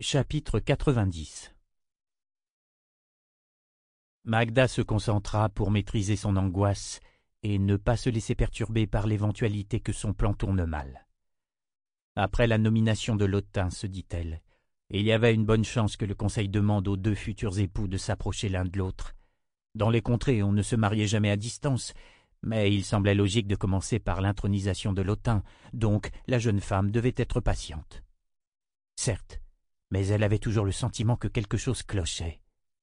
Chapitre 90. Magda se concentra pour maîtriser son angoisse et ne pas se laisser perturber par l'éventualité que son plan tourne mal. Après la nomination de Lotin, se dit-elle, il y avait une bonne chance que le conseil demande aux deux futurs époux de s'approcher l'un de l'autre. Dans les contrées, on ne se mariait jamais à distance, mais il semblait logique de commencer par l'intronisation de Lotin, donc la jeune femme devait être patiente. Certes, mais elle avait toujours le sentiment que quelque chose clochait.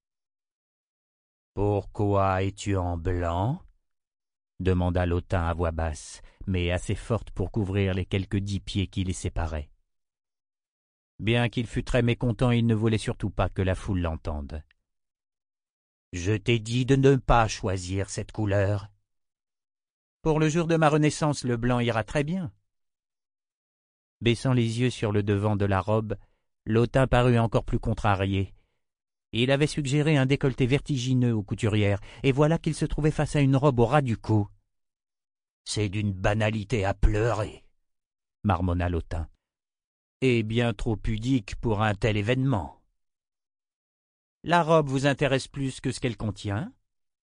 « Pourquoi es-tu en blanc ?» demanda Lotin à voix basse, mais assez forte pour couvrir les quelques 10 pieds qui les séparaient. Bien qu'il fût très mécontent, il ne voulait surtout pas que la foule l'entende. « Je t'ai dit de ne pas choisir cette couleur. »« Pour le jour de ma renaissance, le blanc ira très bien. » Baissant les yeux sur le devant de la robe, Lotin parut encore plus contrarié. Il avait suggéré un décolleté vertigineux aux couturières, et voilà qu'il se trouvait face à une robe au ras du cou. « C'est d'une banalité à pleurer, » marmonna Lotin, « et bien trop pudique pour un tel événement. »« La robe vous intéresse plus que ce qu'elle contient ?»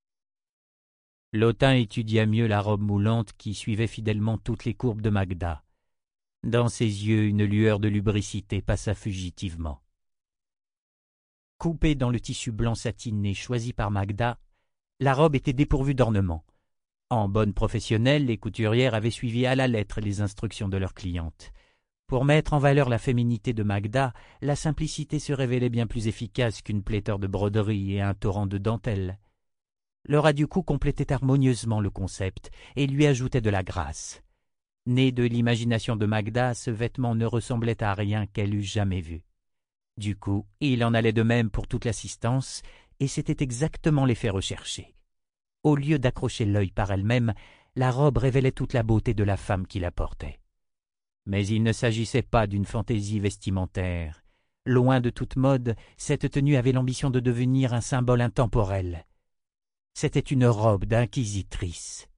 Lotin étudia mieux la robe moulante qui suivait fidèlement toutes les courbes de Magda. Dans ses yeux, une lueur de lubricité passa fugitivement. Coupée dans le tissu blanc satiné choisi par Magda, la robe était dépourvue d'ornements. En bonne professionnelle, les couturières avaient suivi à la lettre les instructions de leurs clientes. Pour mettre en valeur la féminité de Magda, la simplicité se révélait bien plus efficace qu'une pléthore de broderies et un torrent de dentelles. Le ras du cou complétait harmonieusement le concept et lui ajoutait de la grâce. Né de l'imagination de Magda, ce vêtement ne ressemblait à rien qu'elle eût jamais vu. Du coup, il en allait de même pour toute l'assistance, et c'était exactement l'effet recherché. Au lieu d'accrocher l'œil par elle-même, la robe révélait toute la beauté de la femme qui la portait. Mais il ne s'agissait pas d'une fantaisie vestimentaire. Loin de toute mode, cette tenue avait l'ambition de devenir un symbole intemporel. C'était une robe d'inquisitrice.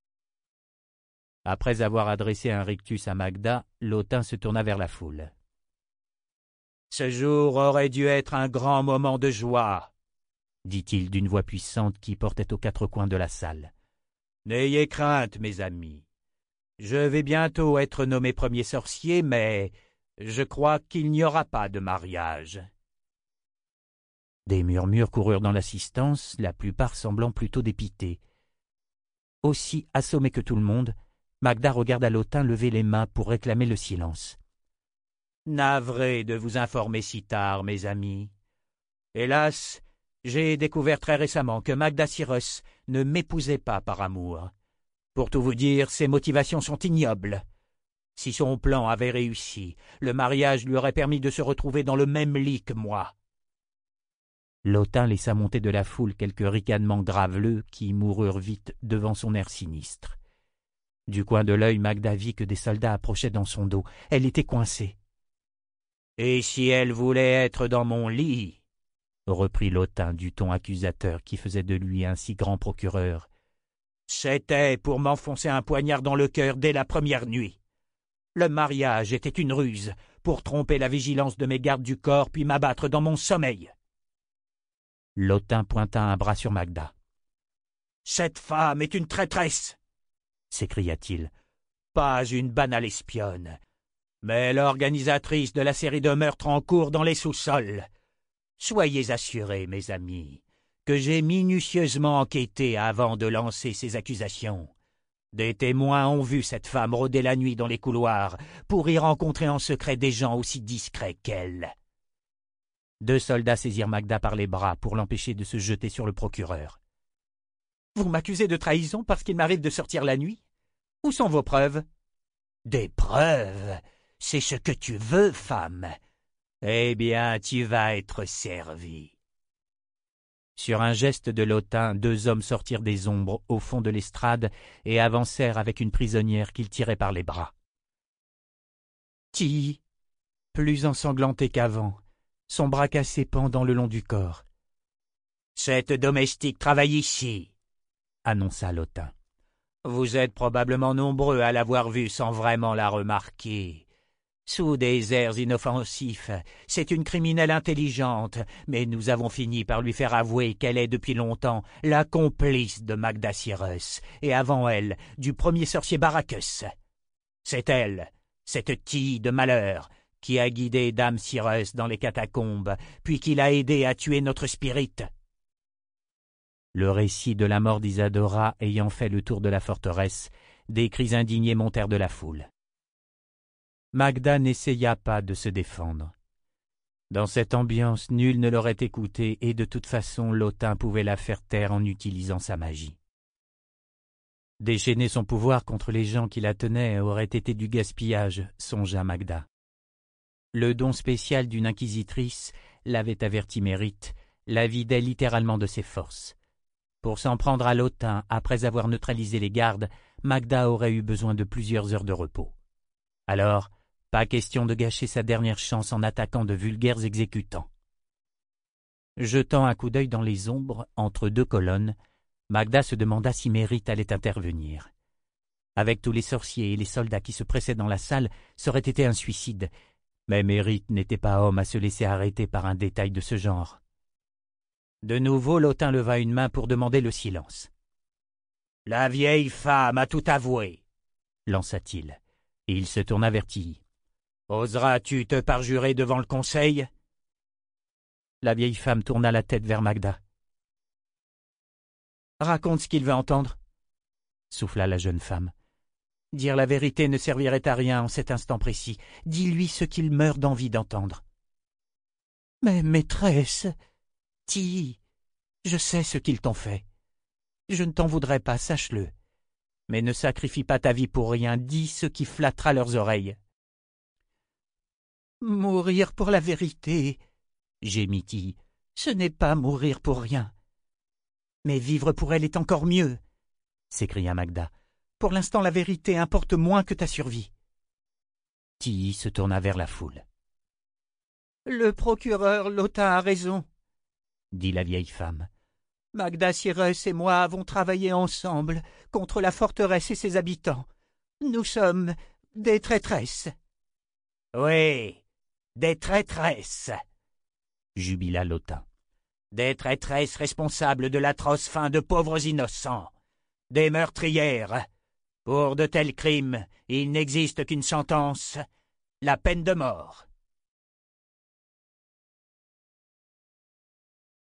Après avoir adressé un rictus à Magda, Lotin se tourna vers la foule. « Ce jour aurait dû être un grand moment de joie, » dit-il d'une voix puissante qui portait aux 4 coins de la salle. « N'ayez crainte, mes amis. Je vais bientôt être nommé premier sorcier, mais je crois qu'il n'y aura pas de mariage. » Des murmures coururent dans l'assistance, la plupart semblant plutôt dépités. Aussi assommé que tout le monde, Magda regarda Lotin lever les mains pour réclamer le silence. « Navré de vous informer si tard, mes amis. Hélas, j'ai découvert très récemment que Magda Cyrus ne m'épousait pas par amour. Pour tout vous dire, ses motivations sont ignobles. Si son plan avait réussi, le mariage lui aurait permis de se retrouver dans le même lit que moi. » Lotin laissa monter de la foule quelques ricanements graveleux qui moururent vite devant son air sinistre. Du coin de l'œil, Magda vit que des soldats approchaient dans son dos. Elle était coincée. « Et si elle voulait être dans mon lit ?» reprit Lotin du ton accusateur qui faisait de lui un si grand procureur. « C'était pour m'enfoncer un poignard dans le cœur dès la première nuit. Le mariage était une ruse pour tromper la vigilance de mes gardes du corps puis m'abattre dans mon sommeil. » Lotin pointa un bras sur Magda. « Cette femme est une traîtresse !» s'écria-t-il. « Pas une banale espionne, mais l'organisatrice de la série de meurtres en cours dans les sous-sols. Soyez assurés, mes amis, que j'ai minutieusement enquêté avant de lancer ces accusations. Des témoins ont vu cette femme rôder la nuit dans les couloirs pour y rencontrer en secret des gens aussi discrets qu'elle. » 2 soldats saisirent Magda par les bras pour l'empêcher de se jeter sur le procureur. « Vous m'accusez de trahison parce qu'il m'arrive de sortir la nuit? Où sont vos preuves? »« Des preuves? C'est ce que tu veux, femme. Eh bien, tu vas être servie. » Sur un geste de Lotin, 2 hommes sortirent des ombres au fond de l'estrade et avancèrent avec une prisonnière qu'ils tiraient par les bras. Tilly, plus ensanglantée qu'avant, son bras cassé pendant le long du corps. « Cette domestique travaille ici, » annonça Lotin. « Vous êtes probablement nombreux à l'avoir vue sans vraiment la remarquer. Sous des airs inoffensifs, c'est une criminelle intelligente, mais nous avons fini par lui faire avouer qu'elle est depuis longtemps la complice de Magda Cyrus, et avant elle, du premier sorcier Baracus. C'est elle, cette Tille de malheur, qui a guidé Dame Cyrus dans les catacombes, puis qui l'a aidé à tuer notre spirit. » Le récit de la mort d'Isadora ayant fait le tour de la forteresse, des cris indignés montèrent de la foule. Magda n'essaya pas de se défendre. Dans cette ambiance, nul ne l'aurait écoutée et de toute façon l'autain pouvait la faire taire en utilisant sa magie. Déchaîner son pouvoir contre les gens qui la tenaient aurait été du gaspillage, songea Magda. Le don spécial d'une inquisitrice, l'avait averti Mérite, la vidait littéralement de ses forces. Pour s'en prendre à l'autain, après avoir neutralisé les gardes, Magda aurait eu besoin de plusieurs heures de repos. Alors, pas question de gâcher sa dernière chance en attaquant de vulgaires exécutants. Jetant un coup d'œil dans les ombres, entre deux colonnes, Magda se demanda si Mérite allait intervenir. Avec tous les sorciers et les soldats qui se pressaient dans la salle, ça aurait été un suicide, mais Mérite n'était pas homme à se laisser arrêter par un détail de ce genre. De nouveau, l'autain leva une main pour demander le silence. « La vieille femme a tout avoué, » lança-t-il, et il se tourna vers Tilly. « Oseras-tu te parjurer devant le conseil ?» La vieille femme tourna la tête vers Magda. « Raconte ce qu'il veut entendre, » souffla la jeune femme. « Dire la vérité ne servirait à rien en cet instant précis. Dis-lui ce qu'il meurt d'envie d'entendre. »« Mais maîtresse, Tilly, je sais ce qu'ils t'ont fait. Je ne t'en voudrais pas, sache-le. Mais ne sacrifie pas ta vie pour rien, dis ce qui flattera leurs oreilles. »« Mourir pour la vérité, » gémit Tilly, « ce n'est pas mourir pour rien. »« Mais vivre pour elle est encore mieux, » s'écria Magda. « Pour l'instant, la vérité importe moins que ta survie. » Tilly se tourna vers la foule. « Le procureur l'autain a raison, » dit la vieille femme. « Magda Cyrus et moi avons travaillé ensemble contre la forteresse et ses habitants. Nous sommes des traîtresses. »« Oui, des traîtresses, » jubila l'autain. « Des traîtresses responsables de l'atroce fin de pauvres innocents, des meurtrières. Pour de tels crimes, il n'existe qu'une sentence, la peine de mort. »